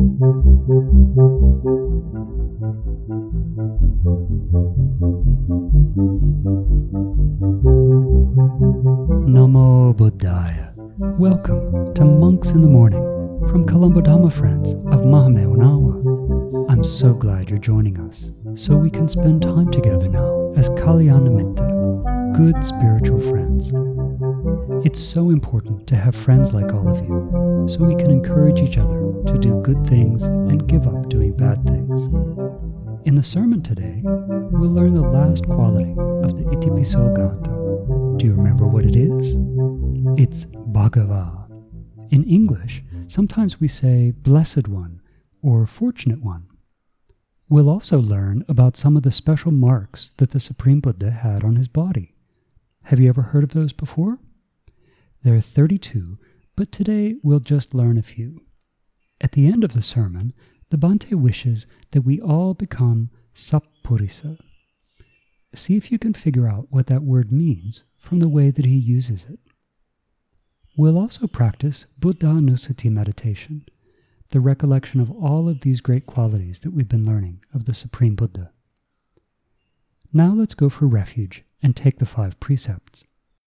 Namo Buddhaya. Welcome to Monks in the Morning from Colombo Dhamma Friends of Mahame Unawa. I'm so glad you're joining us so we can spend time together now as Kalyana Mitta, good spiritual friends. It's so important to have friends like all of you so we can encourage each other to do good things and give up doing bad things. In the sermon today, we'll learn the last quality of the Itipiso Gata. Do you remember what it is? It's Bhagava. In English, sometimes we say Blessed One or Fortunate One. We'll also learn about some of the special marks that the Supreme Buddha had on his body. Have you ever heard of those before? There are 32, but today we'll just learn a few. At the end of the sermon, the Bhante wishes that we all become Sappurisa. See if you can figure out what that word means from the way that he uses it. We'll also practice Buddhanusati meditation, the recollection of all of these great qualities that we've been learning of the Supreme Buddha. Now let's go for refuge and take the 5 precepts.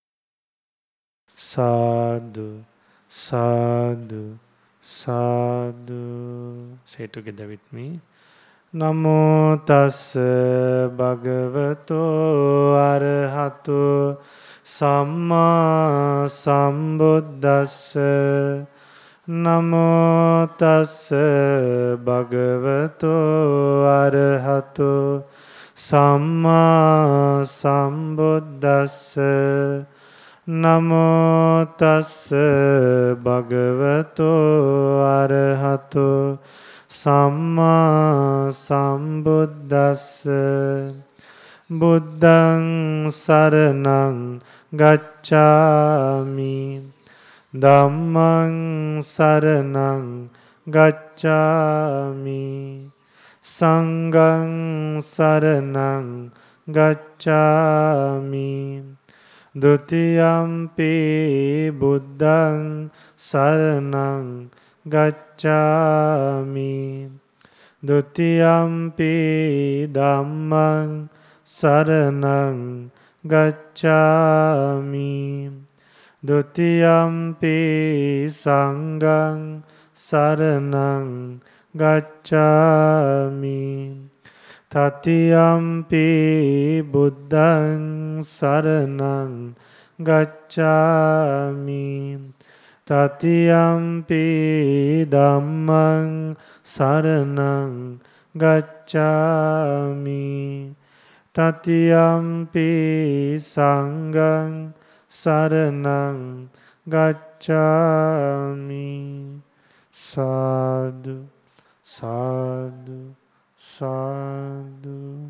Sadhu, sadhu, sadhu. Say together with me. Namo tassa bhagavato arahato samma sambuddhassa. Namo tassa bhagavato arahato samma sambuddhassa. Namo tassa bhagavato arahato samma sambuddhassa. Buddhaṃ saranang gacchāmi. Dhammaṃ saranang gacchāmi. Sanghaṃ saranang gacchāmi. Dutiyampi buddhaṃ saranang gacchāmi. Dutiyampi dhammaṃ saranang gacchāmi. Dutiyampi sanghaṃ saranang gacchāmi. Tatiyampi buddhaṃ saranang gacchāmi. Tatiyampi dhammaṃ saranang gacchāmi. Tatiyampi sanghaṃ saranang gacchāmi. Sadhu, sadhu, sadhu.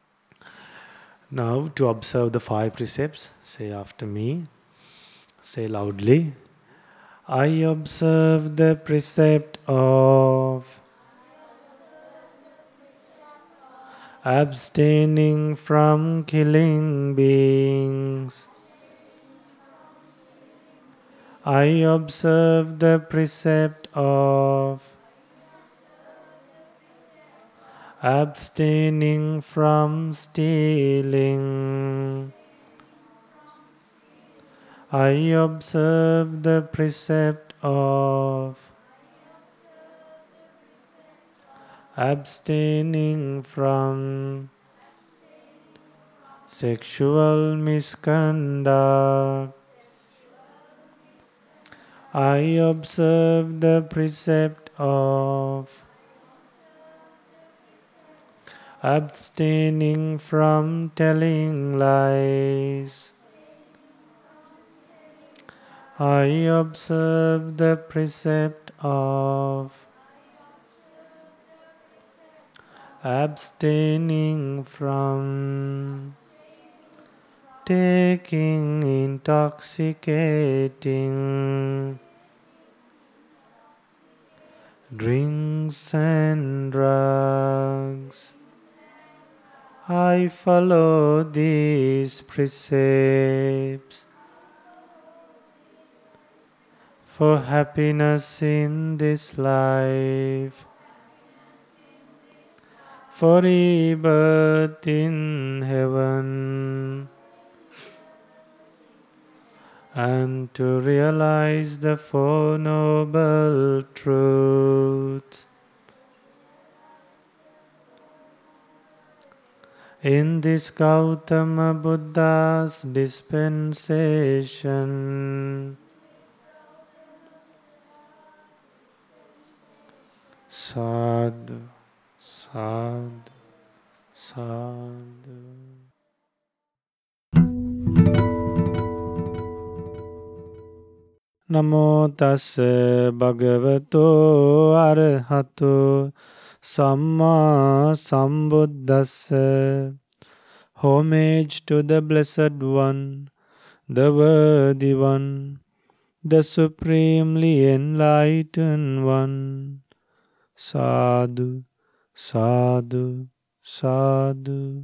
Now to observe the 5 precepts, say after me. Say loudly. I observe the precept of abstaining from killing beings. I observe the precept of abstaining from stealing. I observe the precept of abstaining from sexual misconduct. I observe the precept of abstaining from telling lies. I observe the precept of abstaining from taking intoxicating drinks and drugs. I follow these precepts for happiness in this life for rebirth in heaven, and to realize the Four Noble Truths. In this Gautama Buddha's dispensation, sadhu, sadhu, sadhu. Namo tassa bhagavato arahato samma sambuddhassa. Homage to the Blessed One, the Worthy One, the Supremely Enlightened One. Sadhu, sadhu, sadhu.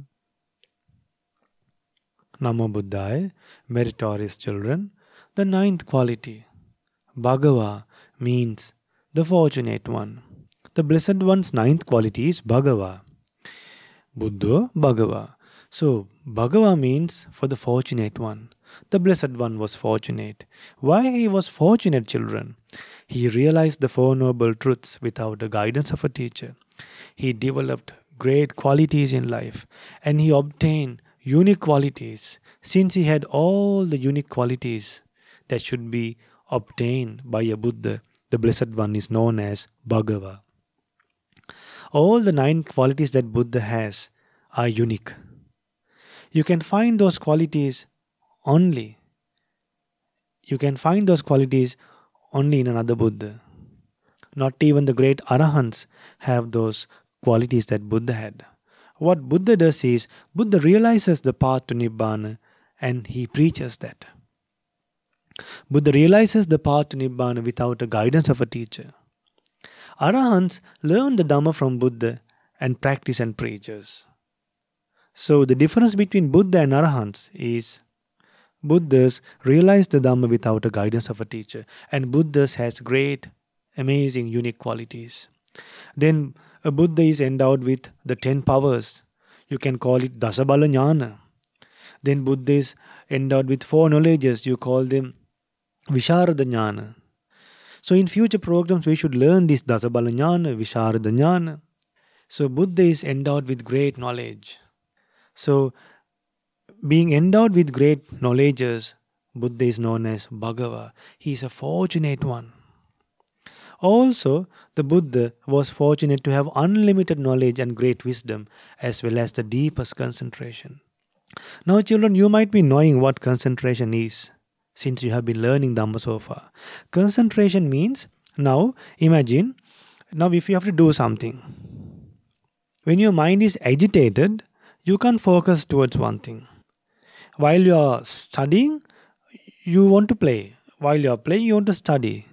Namo Buddhaya, meritorious children. The ninth quality, Bhagava, means the fortunate one. The Blessed One's ninth quality is Bhagava. Buddha, Bhagava. So, Bhagava means for the fortunate one. The Blessed One was fortunate. Why he was fortunate, children? He realized the Four Noble Truths without the guidance of a teacher. He developed great qualities in life, and he obtained unique qualities. Since he had all the unique qualities that should be obtained by a Buddha, the Blessed One is known as Bhagava. All the 9 qualities that Buddha has are unique. You can find those qualities only. You can find those qualities only in another Buddha. Not even the great Arahants have those qualities that Buddha had. What Buddha does is, Buddha realizes the path to Nibbana and he preaches that. Buddha realizes the path to Nibbana without the guidance of a teacher. Arahants learn the Dhamma from Buddha and practice and preaches. So the difference between Buddha and Arahants is Buddhas realize the Dhamma without a guidance of a teacher, and Buddhas has great, amazing, unique qualities. Then a Buddha is endowed with the 10 powers. You can call it Dasabala Jnana. Then Buddha is endowed with 4 knowledges. You call them Visharada Jnana. So in future programs we should learn this Dasabala Jnana, Visharada Jnana. So Buddha is endowed with great knowledge. So being endowed with great knowledges, Buddha is known as Bhagava. He is a fortunate one. Also, the Buddha was fortunate to have unlimited knowledge and great wisdom, as well as the deepest concentration. Now children, you might be knowing what concentration is, since you have been learning Dhamma so far. Concentration means, now imagine, now if you have to do something. When your mind is agitated, you can't focus towards one thing. While you are studying, you want to play. While you are playing, you want to study.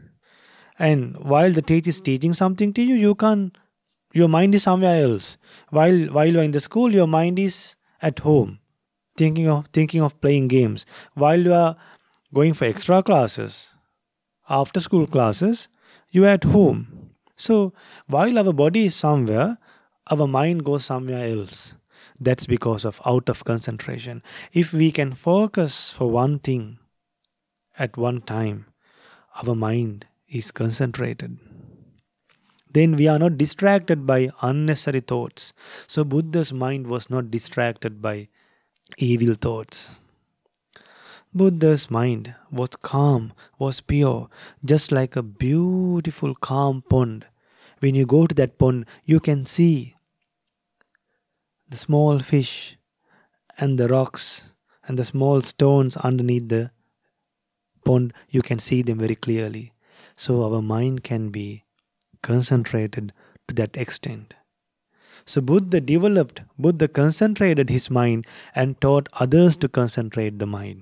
And while the teacher is teaching something to you, your mind is somewhere else. While you are in the school, your mind is at home, thinking of playing games. While you are going for extra classes, after school classes, you are at home. So while our body is somewhere, our mind goes somewhere else. That's because of out of concentration. If we can focus for one thing at one time, our mind is concentrated. Then we are not distracted by unnecessary thoughts. So Buddha's mind was not distracted by evil thoughts. Buddha's mind was calm, was pure, just like a beautiful calm pond. When you go to that pond, you can see the small fish and the rocks and the small stones underneath the pond. You can see them very clearly. So our mind can be concentrated to that extent. So Buddha concentrated his mind and taught others to concentrate the mind.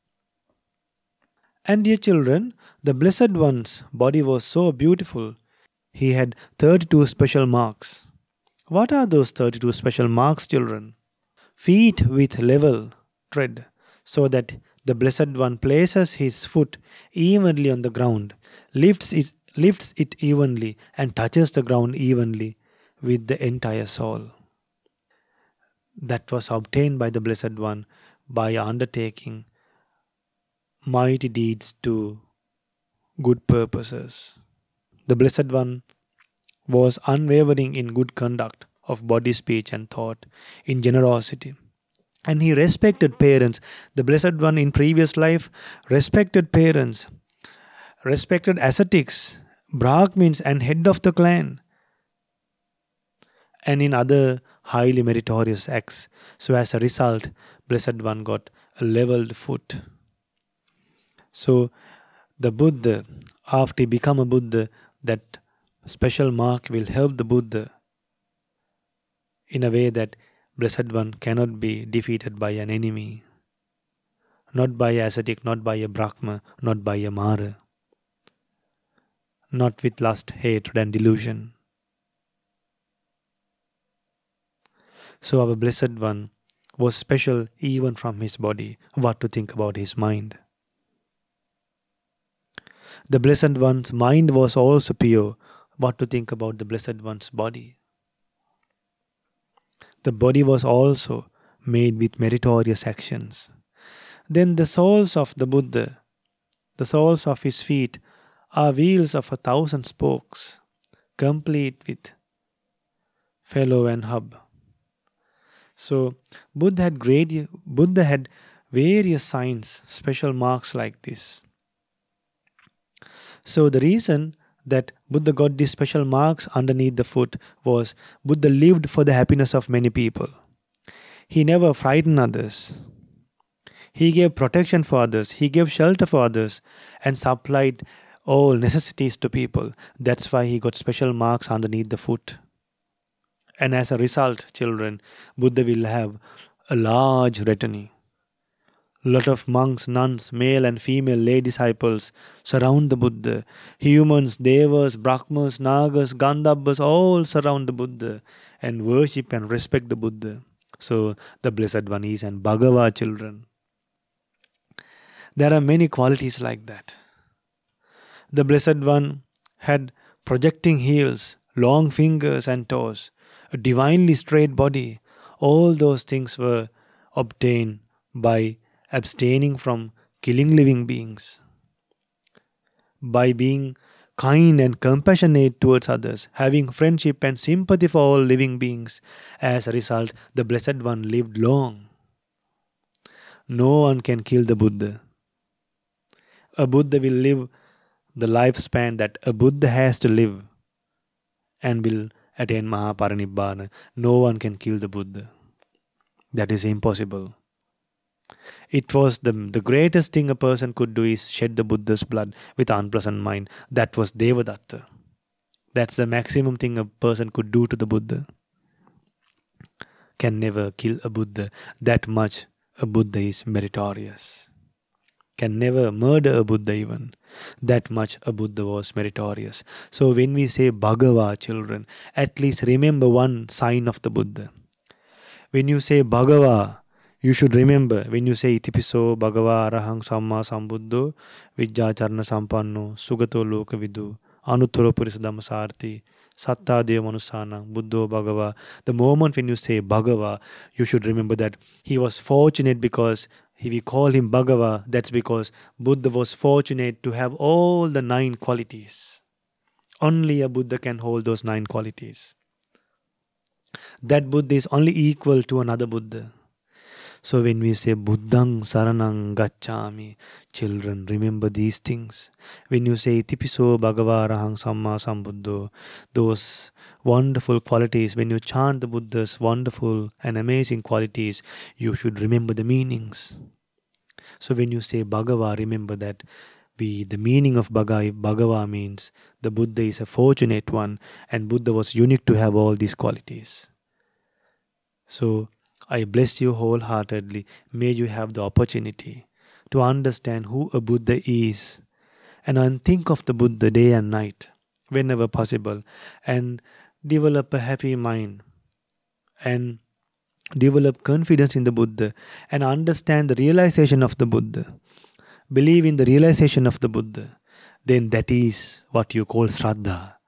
And dear children, the Blessed One's body was so beautiful. He had 32 special marks. What are those 32 special marks, children? Feet with level tread, so that the Blessed One places his foot evenly on the ground, lifts it evenly and touches the ground evenly with the entire soul. That was obtained by the Blessed One by undertaking mighty deeds to good purposes. The Blessed One was unwavering in good conduct of body, speech, and thought, in generosity. And he respected parents. The Blessed One in previous life respected parents, respected ascetics, Brahmins, and head of the clan, and in other highly meritorious acts. So as a result, Blessed One got a leveled foot. So the Buddha, after he become a Buddha, that special mark will help the Buddha in a way that Blessed One cannot be defeated by an enemy. Not by a ascetic, not by a Brahma, not by a Mara. Not with lust, hatred, and delusion. So our Blessed One was special even from his body. What to think about his mind? The Blessed One's mind was also pure. What to think about the Blessed One's body? The body was also made with meritorious actions. Then the soles of the Buddha, the soles of his feet, are wheels of 1,000 spokes, complete with felloe and hub. So Buddha had various signs, special marks like this. So the reason that Buddha got these special marks underneath the foot was Buddha lived for the happiness of many people. He never frightened others. He gave protection for others. He gave shelter for others and supplied all necessities to people. That's why he got special marks underneath the foot. And as a result, children, Buddha will have a large retinue. Lot of monks, nuns, male and female lay disciples surround the Buddha. Humans, devas, brahmas, nagas, gandhabas all surround the Buddha and worship and respect the Buddha. So the Blessed One is and Bhagava, children. There are many qualities like that. The Blessed One had projecting heels, long fingers and toes, a divinely straight body. All those things were obtained by abstaining from killing living beings, by being kind and compassionate towards others, having friendship and sympathy for all living beings. As a result, the Blessed One lived long. No one can kill the Buddha. A Buddha will live the lifespan that a Buddha has to live and will attain Mahaparinibbana. No one can kill the Buddha. That is impossible. It was the greatest thing a person could do is shed the Buddha's blood with unpleasant mind. That was Devadatta. That's the maximum thing a person could do to the Buddha. Can never kill a Buddha. That much a Buddha is meritorious. Can never murder a Buddha even. That much a Buddha was meritorious. So when we say Bhagava, children, at least remember one sign of the Buddha. When you say Bhagava, you should remember, when you say Itipiso Bhagava Arahang Samma Sambuddho Vijjacharana Sampanno Sugato Lokavidu Anuttara Purisa Dhammasarthi Satta Deva Manusana Buddho Bhagava. The moment when you say Bhagava, you should remember that he was fortunate because if we call him Bhagava, that's because Buddha was fortunate to have all the 9 qualities. Only a Buddha can hold those 9 qualities. That Buddha is only equal to another Buddha. So when we say Buddhang Saranang Gacchami, children, remember these things. When you say Itipiso Bhagava Arahang Samma Sambuddho, those wonderful qualities, when you chant the Buddha's wonderful and amazing qualities, you should remember the meanings. So when you say Bhagava, remember that the meaning of Bhagava means the Buddha is a fortunate one and Buddha was unique to have all these qualities. So I bless you wholeheartedly. May you have the opportunity to understand who a Buddha is and think of the Buddha day and night whenever possible and develop a happy mind and develop confidence in the Buddha and understand the realization of the Buddha. Believe in the realization of the Buddha. Then that is what you call Shraddha.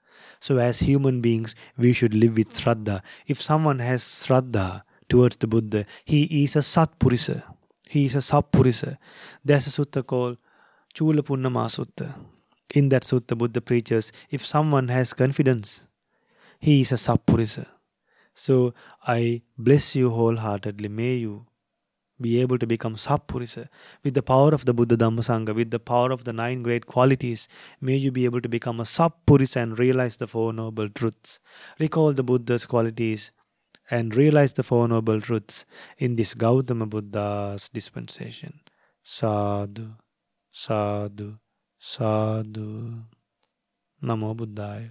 So as human beings, we should live with Shraddha. If someone has Shraddha towards the Buddha, he is a Satpurisa. He is a Sappurisa. There's a sutta called Chula Punnama Sutta. In that sutta, Buddha preaches, if someone has confidence, he is a Sappurisa. So I bless you wholeheartedly. May you be able to become Sappurisa with the power of the Buddha Dhamma Sangha, with the power of the 9 great qualities. May you be able to become a Sappurisa and realize the 4 noble truths. Recall the Buddha's qualities and realize the 4 noble truths in this Gautama Buddha's dispensation. Sadhu, sadhu, sadhu. Namo Buddhaya.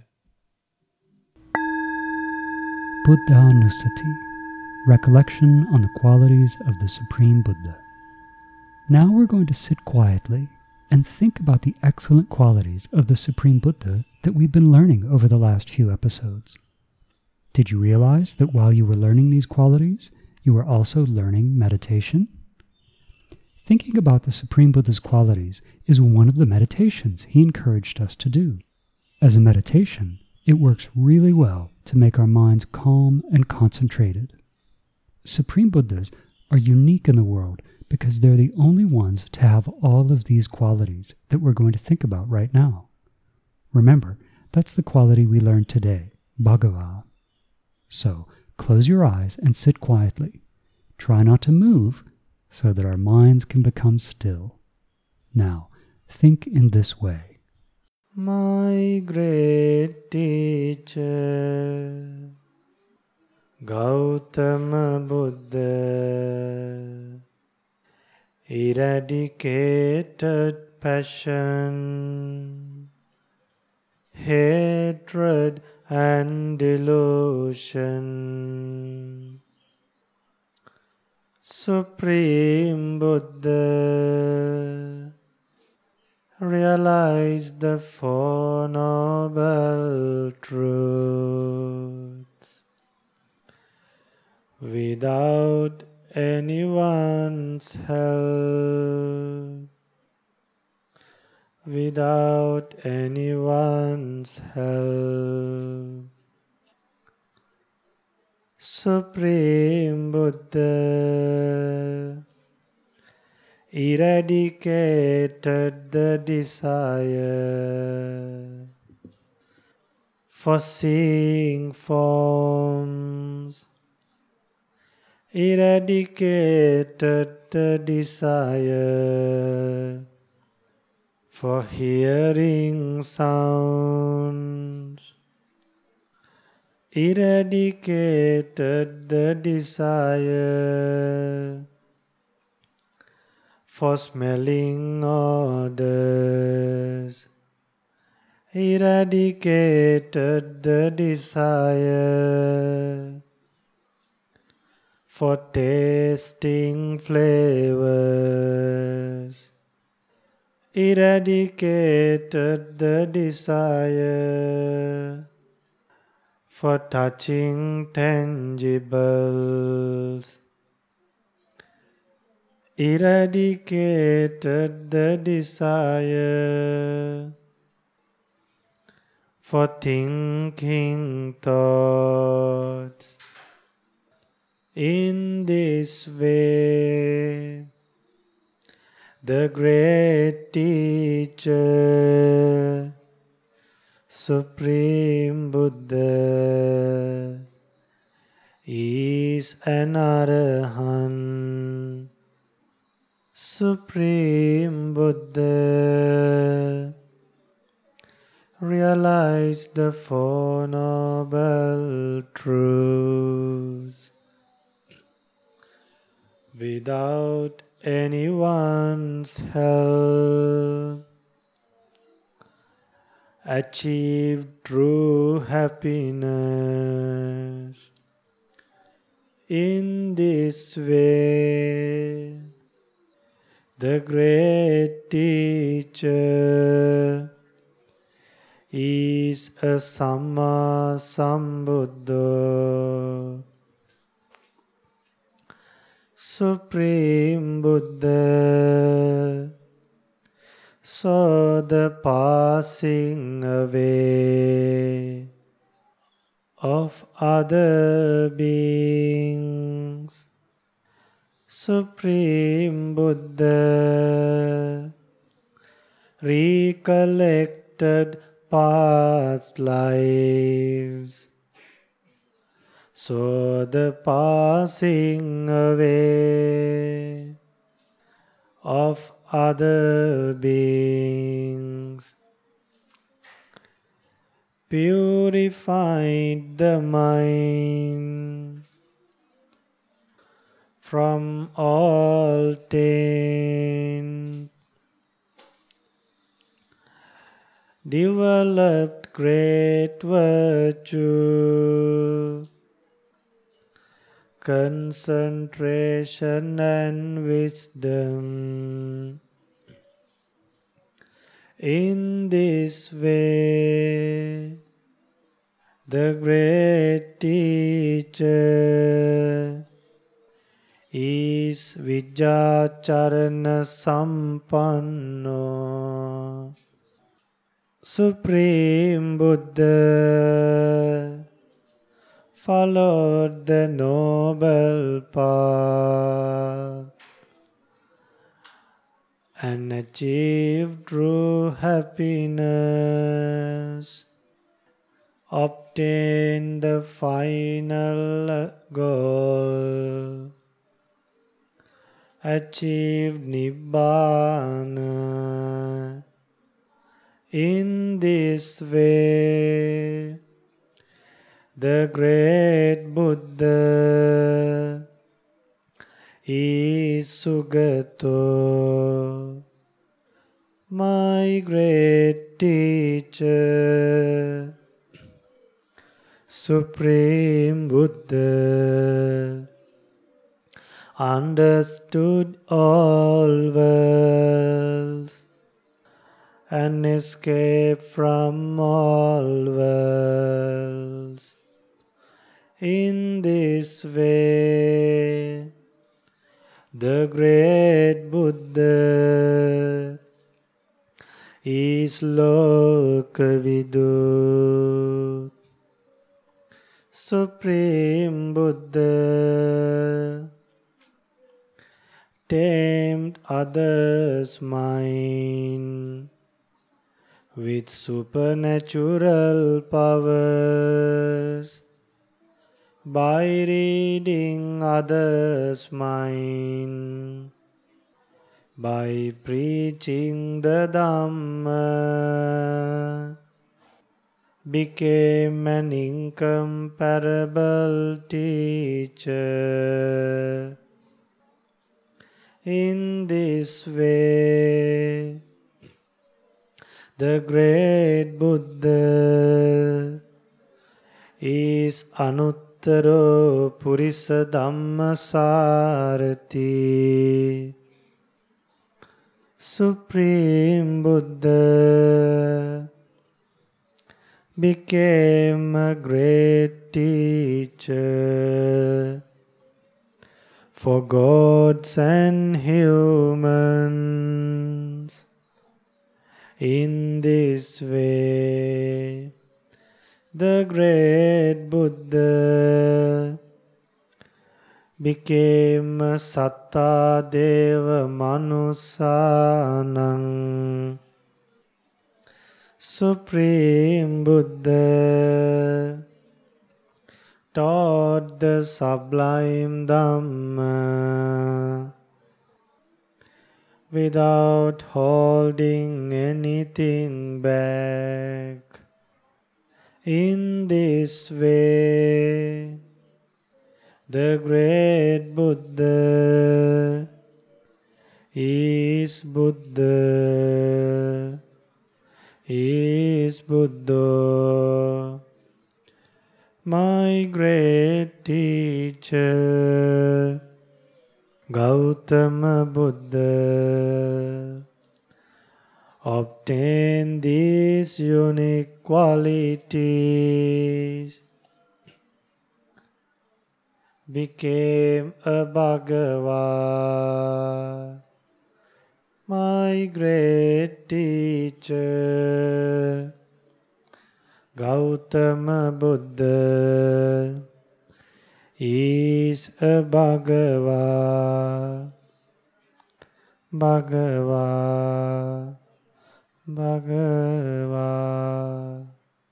Buddhanusati, recollection on the qualities of the Supreme Buddha. Now we're going to sit quietly and think about the excellent qualities of the Supreme Buddha that we've been learning over the last few episodes. Did you realize that while you were learning these qualities, you were also learning meditation? Thinking about the Supreme Buddha's qualities is one of the meditations he encouraged us to do. As a meditation, it works really well to make our minds calm and concentrated. Supreme Buddhas are unique in the world because they're the only ones to have all of these qualities that we're going to think about right now. Remember, that's the quality we learned today, Bhagava. So, close your eyes and sit quietly. Try not to move so that our minds can become still. Now, think in this way. My great teacher, Gautama Buddha, eradicated passion, hatred and delusion. Supreme Buddha, realize the 4 noble truths without anyone's help. Without anyone's help. Supreme Buddha eradicated the desire for seeing forms, eradicated the desire for hearing sounds, eradicated the desire for smelling odors, eradicated the desire for tasting flavors, eradicated the desire for touching tangibles, eradicated the desire for thinking thoughts. In this way, the great teacher, Supreme Buddha, is an Arahant. Supreme Buddha, realize the 4 noble truths without anyone's help. Achieve true happiness. In this way, the great teacher is a Samma Sambuddha. Supreme Buddha saw the passing away of other beings. Supreme Buddha recollected past lives, saw the passing away of other beings, purified the mind from all taint, developed great virtue, concentration and wisdom. In this way, the great teacher is Vijjacharana Sampanno. Supreme Buddha followed the noble path and achieved true happiness, obtained the final goal, achieved Nibbana. In this way, the great Buddha is Sugato. My great teacher, Supreme Buddha, understood all worlds and escaped from all worlds. In this way, the great Buddha is Lokavidut. Supreme Buddha tamed others' mind with supernatural powers by reading others' mind, by preaching the Dhamma, became an incomparable teacher. In this way, the great Buddha is Anuttaro Purisa Dhammasarati. Supreme Buddha became a great teacher for gods and humans. In this way, the great Buddha became Satta Deva Manusanang. Supreme Buddha taught the sublime Dhamma without holding anything back. In this way, the great Buddha is Buddha, is Buddha. My great teacher, Gautama Buddha, obtained these unique qualities, became a Bhagava. My great teacher, Gautama Buddha is a Bhagava, Bhagava, Bhagava,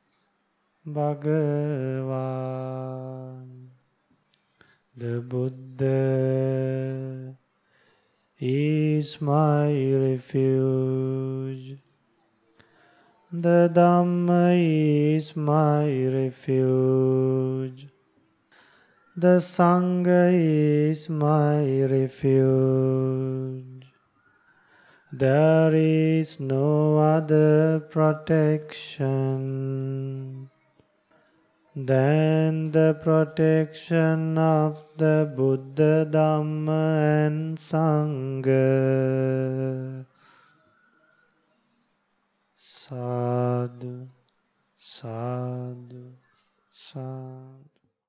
Bhagava. The Buddha is my refuge. The Dhamma is my refuge. The Sangha is my refuge. There is no other protection than the protection of the Buddha, Dhamma and Sangha. Sadhu, sadhu, sadhu.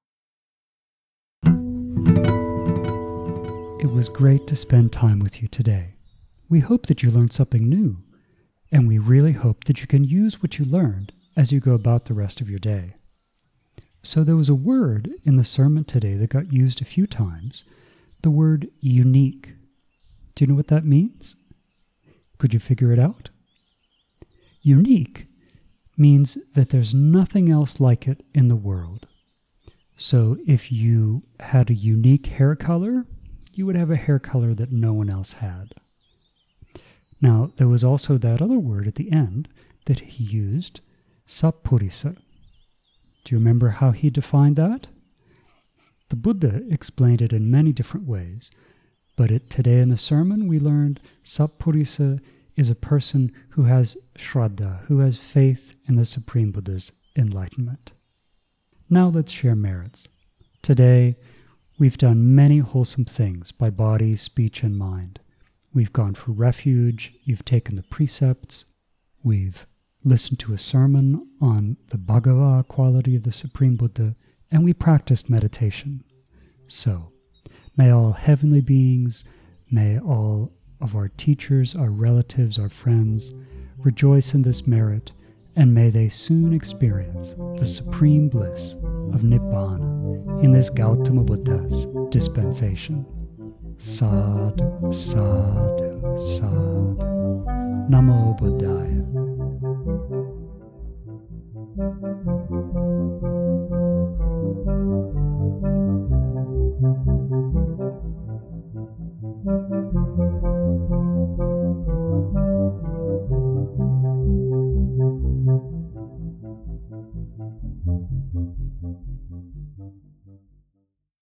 It was great to spend time with you today. We hope that you learned something new, and we really hope that you can use what you learned as you go about the rest of your day. So there was a word in the sermon today that got used a few times, the word unique. Do you know what that means? Could you figure it out? Unique means that there's nothing else like it in the world. So if you had a unique hair color, you would have a hair color that no one else had. Now, there was also that other word at the end that he used, Sappurisa. Do you remember how he defined that? The Buddha explained it in many different ways, but today in the sermon we learned Sappurisa is a person who has Shraddha, who has faith in the Supreme Buddha's enlightenment. Now let's share merits. Today, we've done many wholesome things by body, speech, and mind. We've gone for refuge, you've taken the precepts, we've listened to a sermon on the Bhagava quality of the Supreme Buddha, and we practiced meditation. So, may all heavenly beings, may all of our teachers, our relatives, our friends, rejoice in this merit, and may they soon experience the supreme bliss of Nibbana in this Gautama Buddha's dispensation. Sadhu, sadhu, sadhu. Namo Buddhaya.